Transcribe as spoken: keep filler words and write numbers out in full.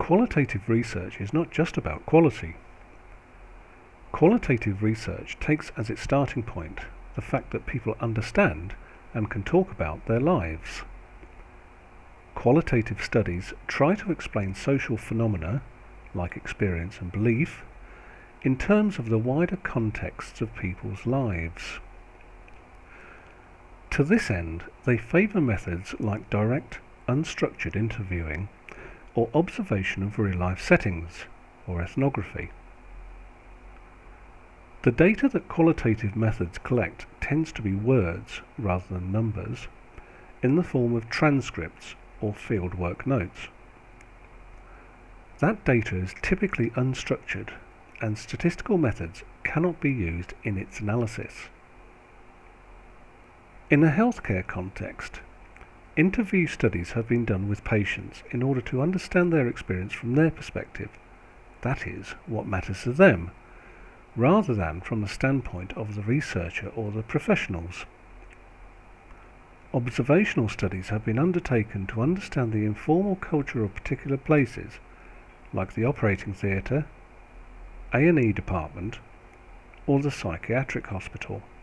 Qualitative research is not just about quality. Qualitative research takes as its starting point the fact that people understand and can talk about their lives. Qualitative studies try to explain social phenomena, like experience and belief, in terms of the wider contexts of people's lives. To this end, they favour methods like direct, unstructured interviewing or observation of real-life settings, or ethnography. The data that qualitative methods collect tends to be words rather than numbers, in the form of transcripts or fieldwork notes. That data is typically unstructured, and statistical methods cannot be used in its analysis. In a healthcare context, interview studies have been done with patients in order to understand their experience from their perspective, that is, what matters to them, rather than from the standpoint of the researcher or the professionals. Observational studies have been undertaken to understand the informal culture of particular places, like the operating theatre, A and E department, or the psychiatric hospital.